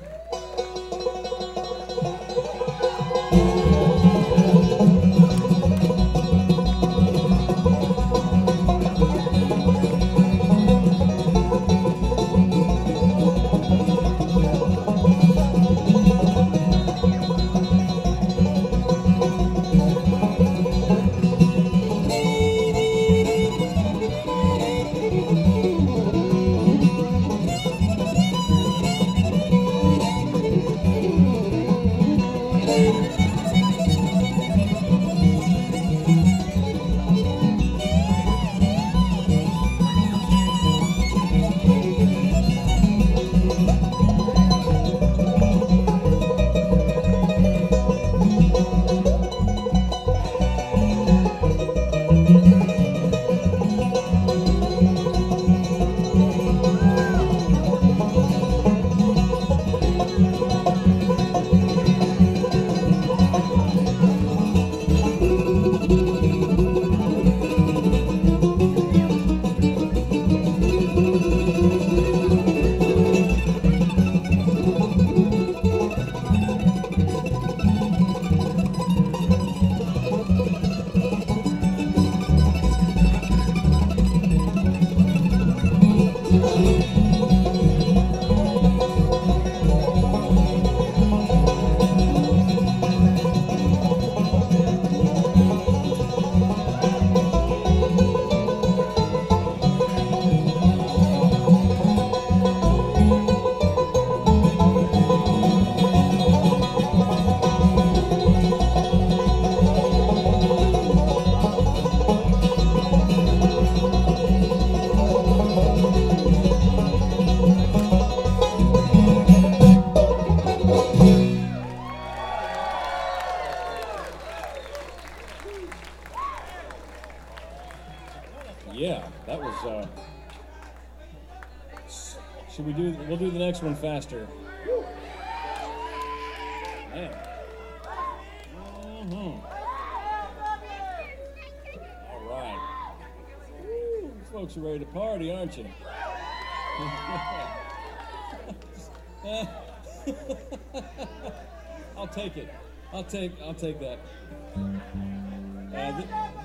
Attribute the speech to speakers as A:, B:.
A: Yeah, that was. Should we do? We'll do the next one faster. Man. All right. Woo, folks are ready to party, aren't you? I'll take it. I'll take that.